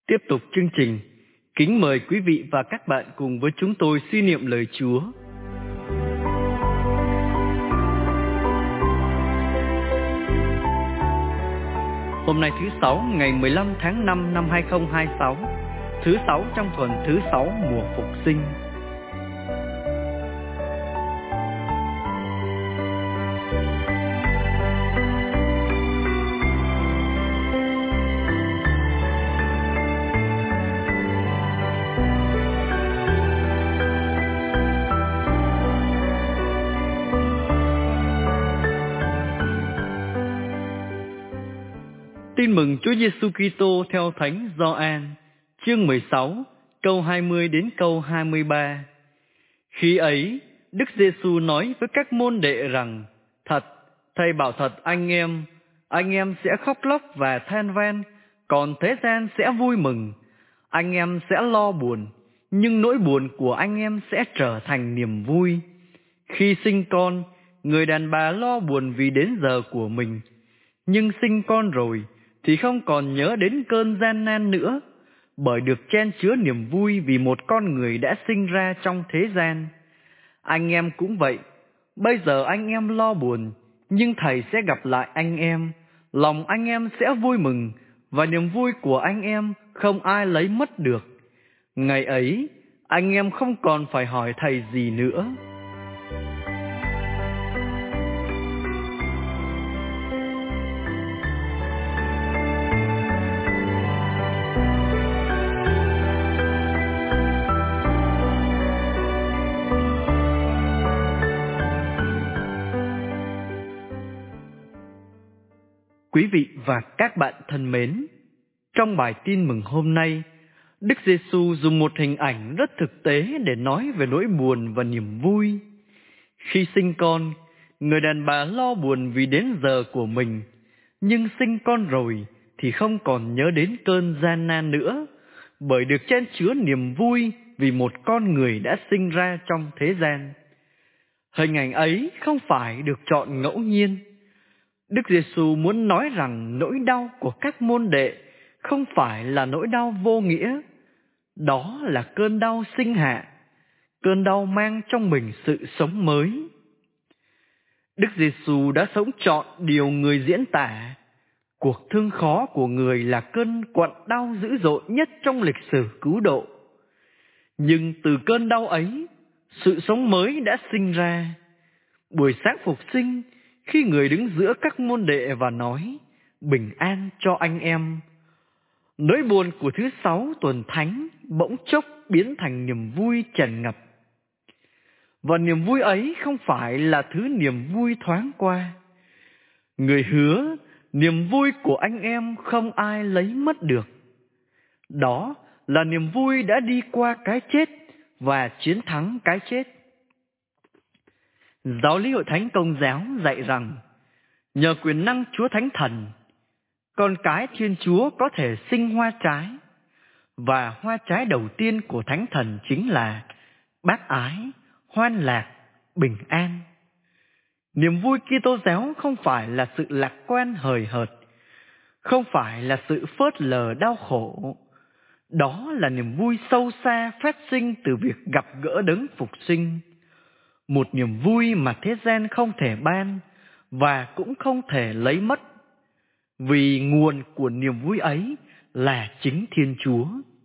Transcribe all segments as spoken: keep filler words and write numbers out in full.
Tiếp tục chương trình, kính mời quý vị và các bạn cùng với chúng tôi suy niệm lời Chúa. Hôm nay thứ Sáu, ngày mười lăm tháng năm năm hai không hai sáu, thứ Sáu trong tuần thứ Sáu mùa Phục Sinh. Tin mừng Chúa Giêsu Kitô theo Thánh Gioan, chương mười sáu, câu hai mươi đến câu hai mươi ba. Khi ấy, Đức Giêsu nói với các môn đệ rằng: Thật, Thầy bảo thật anh em, anh em sẽ khóc lóc và than van, còn thế gian sẽ vui mừng. Anh em sẽ lo buồn, nhưng nỗi buồn của anh em sẽ trở thành niềm vui. Khi sinh con, người đàn bà lo buồn vì đến giờ của mình, nhưng sinh con rồi thì không còn nhớ đến cơn gian nan nữa, bởi được chen chứa niềm vui vì một con người đã sinh ra trong thế gian. Anh em cũng vậy, bây giờ anh em lo buồn, nhưng Thầy sẽ gặp lại anh em, lòng anh em sẽ vui mừng, và niềm vui của anh em không ai lấy mất được. Ngày ấy, anh em không còn phải hỏi Thầy gì nữa. Quý vị và các bạn thân mến, trong bài tin mừng hôm nay, Đức Giêsu dùng một hình ảnh rất thực tế để nói về nỗi buồn và niềm vui. Khi sinh con, người đàn bà lo buồn vì đến giờ của mình, nhưng sinh con rồi thì không còn nhớ đến cơn gian nan nữa, bởi được chen chứa niềm vui vì một con người đã sinh ra trong thế gian. Hình ảnh ấy không phải được chọn ngẫu nhiên. Đức Giêsu muốn nói rằng nỗi đau của các môn đệ không phải là nỗi đau vô nghĩa. Đó là cơn đau sinh hạ, cơn đau mang trong mình sự sống mới. Đức Giêsu đã sống trọn điều người diễn tả. Cuộc thương khó của người là cơn quặn đau dữ dội nhất trong lịch sử cứu độ. Nhưng từ cơn đau ấy, sự sống mới đã sinh ra. Buổi sáng phục sinh, khi người đứng giữa các môn đệ và nói: Bình an cho anh em, nỗi buồn của thứ sáu tuần thánh bỗng chốc biến thành niềm vui tràn ngập. Và niềm vui ấy không phải là thứ niềm vui thoáng qua. Người hứa niềm vui của anh em không ai lấy mất được. Đó là niềm vui đã đi qua cái chết và chiến thắng cái chết. Giáo lý Hội Thánh Công giáo dạy rằng, nhờ quyền năng Chúa Thánh Thần, con cái Thiên Chúa có thể sinh hoa trái, và hoa trái đầu tiên của Thánh Thần chính là bác ái, hoan lạc, bình an. Niềm vui Kitô giáo không phải là sự lạc quan hời hợt, không phải là sự phớt lờ đau khổ. Đó là niềm vui sâu xa phát sinh từ việc gặp gỡ đấng phục sinh. Một niềm vui mà thế gian không thể ban và cũng không thể lấy mất, vì nguồn của niềm vui ấy là chính Thiên Chúa.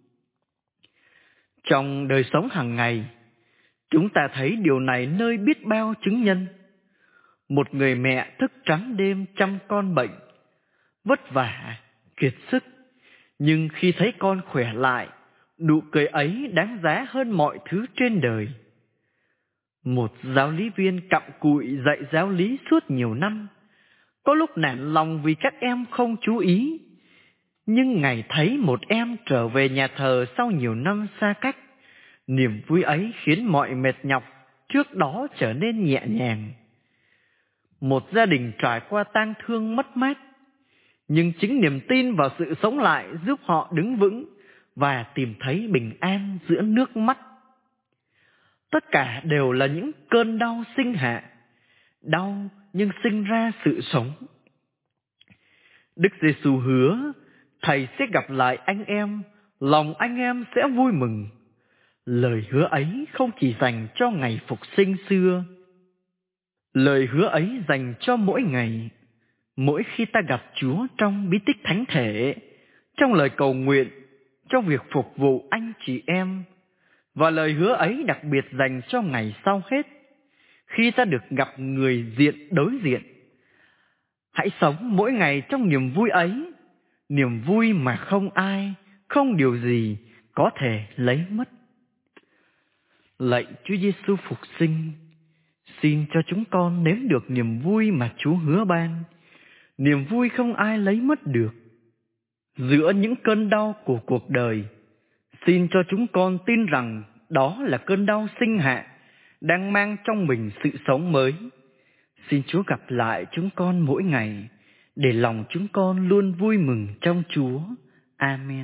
Trong đời sống hàng ngày, chúng ta thấy điều này nơi biết bao chứng nhân. Một người mẹ thức trắng đêm chăm con bệnh, vất vả, kiệt sức, nhưng khi thấy con khỏe lại, nụ cười ấy đáng giá hơn mọi thứ trên đời. Một giáo lý viên cặm cụi dạy giáo lý suốt nhiều năm, có lúc nản lòng vì các em không chú ý, nhưng ngày thấy một em trở về nhà thờ sau nhiều năm xa cách, niềm vui ấy khiến mọi mệt nhọc trước đó trở nên nhẹ nhàng. Một gia đình trải qua tang thương mất mát, nhưng chính niềm tin vào sự sống lại giúp họ đứng vững và tìm thấy bình an giữa nước mắt. Tất cả đều là những cơn đau sinh hạ, đau nhưng sinh ra sự sống. Đức Giêsu hứa Thầy sẽ gặp lại anh em, lòng anh em sẽ vui mừng. Lời hứa ấy không chỉ dành cho ngày phục sinh xưa. Lời hứa ấy dành cho mỗi ngày, mỗi khi ta gặp Chúa trong bí tích thánh thể, trong lời cầu nguyện, trong việc phục vụ anh chị em. Và lời hứa ấy đặc biệt dành cho ngày sau hết, khi ta được gặp người diện đối diện. Hãy sống mỗi ngày trong niềm vui ấy, niềm vui mà không ai, không điều gì có thể lấy mất. Lạy Chúa Giêsu phục sinh, xin cho chúng con nếm được niềm vui mà Chúa hứa ban, niềm vui không ai lấy mất được. Giữa những cơn đau của cuộc đời, xin cho chúng con tin rằng đó là cơn đau sinh hạ, đang mang trong mình sự sống mới. Xin Chúa gặp lại chúng con mỗi ngày, để lòng chúng con luôn vui mừng trong Chúa. Amen.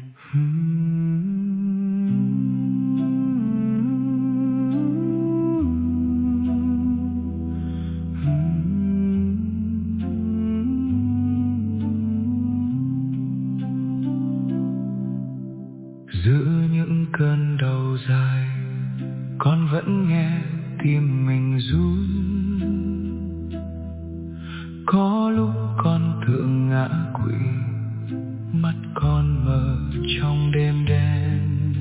Giữa những cơn đau dài, con vẫn nghe tim mình run. Có lúc con tựa ngã quỵ, mắt con mờ trong đêm đen.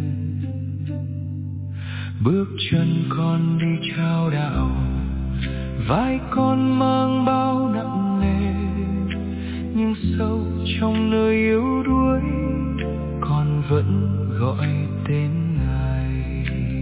Bước chân con đi trao đạo, vai con mang bao nặng nề. Nhưng sâu trong nơi yếu đuối, con vẫn gọi tên Ngài.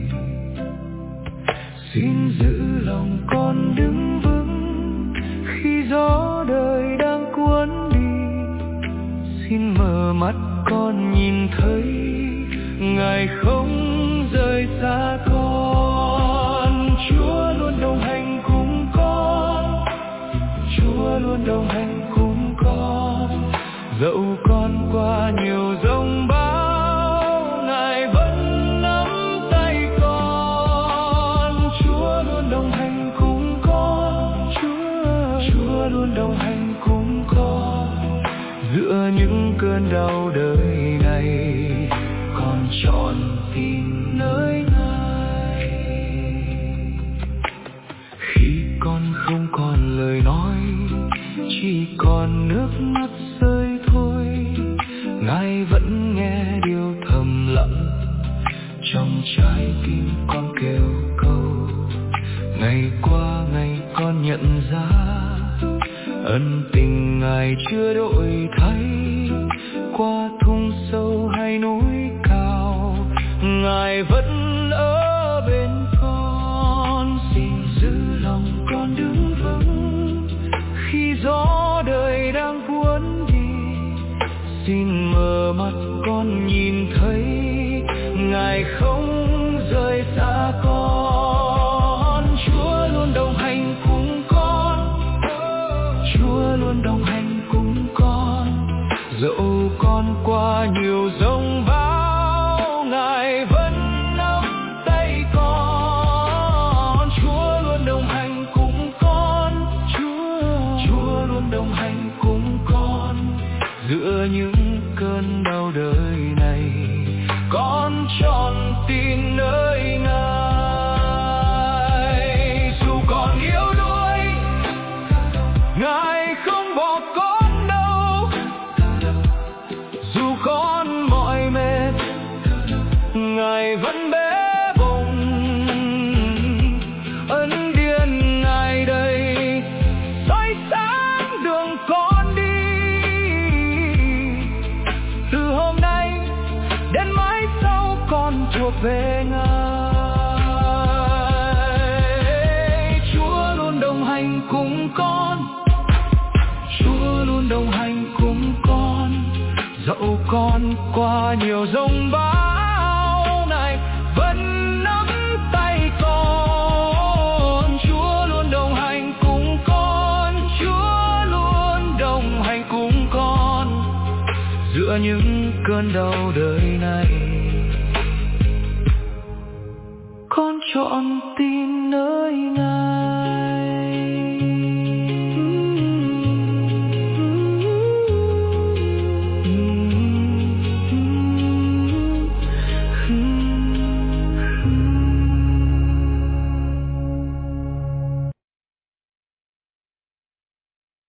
Xin giữ lòng con đứng vững khi gió đời đang cuốn đi. Xin mở mắt con nhìn thấy Ngài không rời xa con. Chúa luôn đồng hành cùng con, Chúa luôn đồng hành cùng con. Dẫu con qua nhiều giông bão, Ngài vẫn nắm tay con. Chúa luôn đồng hành cùng con, Chúa, Chúa luôn đồng hành cùng con. Giữa những cơn đau đời này, con chọn tìm nơi Ngài. Khi con không còn lời nói, chỉ còn nước mắt rơi thôi, Ngài vẫn nghe điều thầm lặng trong trái tim con kêu cầu. Ngày qua ngày con nhận ra ân tình Ngài chưa đổi thay. Qua thung sâu hay núi cao, Ngài vẫn ở bên con. Xin giữ lòng con đứng vững khi gió đời đang cuốn đi. Xin mở mắt con nhìn thấy Ngài không rời xa con. Chúa luôn đồng hành cùng con, Chúa luôn đồng hành cùng con. Dẫu con qua nhiều giông bão, Ngài vẫn nắm tay con. Chúa luôn đồng hành cùng con, Chúa, Chúa luôn đồng hành cùng con. Giữa những cơn đau đời này, con chọn tin nơi Ngài. Dù còn yếu đuối, Ngài không bỏ con đâu. Dù con mỏi mệt, Ngài vẫn bế bồng. Ân điển Ngài đầy soi sáng đường con đi. Từ hôm nay đến mãi sau, con thuộc về Ngài. Chúa luôn đồng hành cùng con, Chúa luôn đồng hành cùng con. Dẫu con qua nhiều giông bão, Ngài vẫn nắm tay con. Chúa luôn đồng hành cùng con, Chúa luôn đồng hành cùng con. Giữa những cơn đau đời